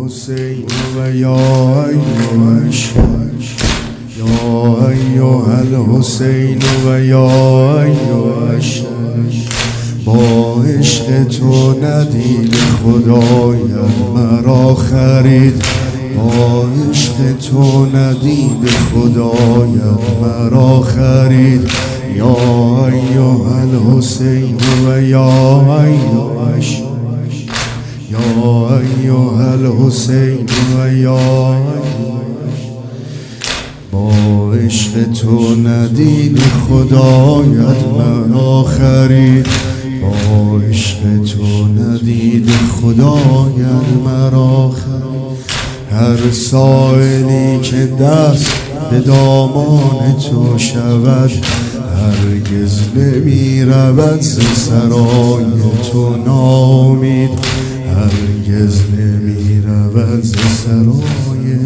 الحسین و یا ایها الشهید یا ایها الحسین و یا ایها الشهید با عشق تو ندید خدایت مرا خرید با عشق تو ندید خدایت مرا خرید یا ایها الحسین و یا ایها الشهید یا ایها الحسین و یا با عشق تو ندید خدایت مرا خرید با عشق تو ندید خدایت مرا خرید هر سائلی که دست به دامان تو شود هرگز نمی رود ز سرای تو ناامید هرگز نمی رود ز سرای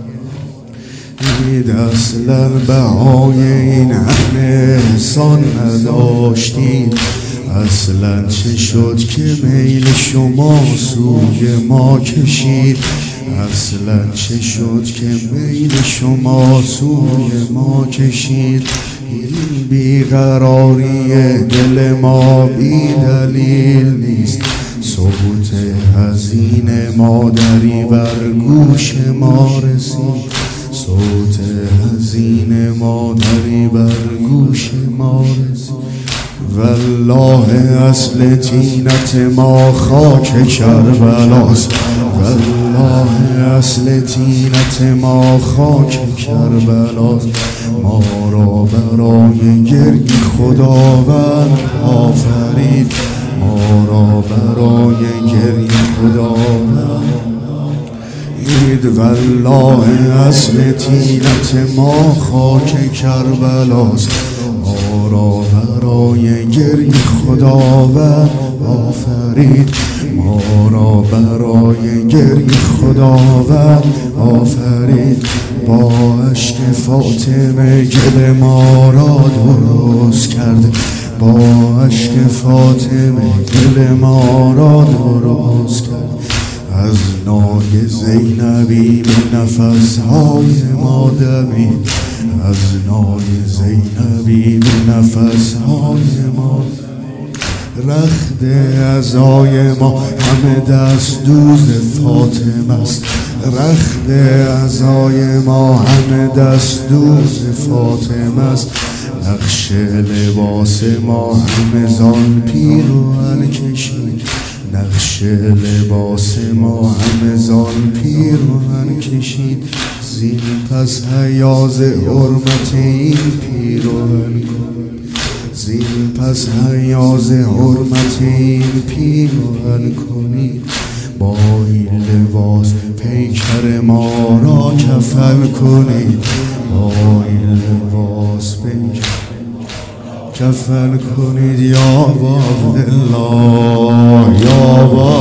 دید اصلا بهای این همه احسان نداشتید اصلا چه شد که میل شما سوی ما کشید اصلا چه شد که میل شما سوی ما کشید این بیقراری دل ما بی دلیل نیست صوت حزین مادری بر گوش ما رسید صوت حزین مادری بر گوش ما رسید والله اصل تینت ما خاک کربلاست والله اصل تینت ما خاک کربلاست ما را برای گریه خداوند آفرید ما را برای گریه خداوند اید والله اصل تینت ما خاک کربلاست ما را برای گریه خداوند آفرید ما را برای گریه خداوند آفرید با اشک فاطمه گل ما را درست کرد با اشک فاطمه گل ما را درست کرد از نای زینبی به نفسهای ما دمید از نای زینبی به نفسهای ما رخت عزای ما همه دست دوز فاطمه است رخت عزای ما همه دست دوز فاطمه است نقش لباس ما همه زان پیرهن کشید نقش لباس ما همه زان پیرهن کشید زین پس حیاز حرمت این پیرهن کنید زین پس حیاز حرمت این پیرهن کنید با این لباس پیکر ما را کفن کنید با این لباس پیکر کفن کنید یا عبدالله یا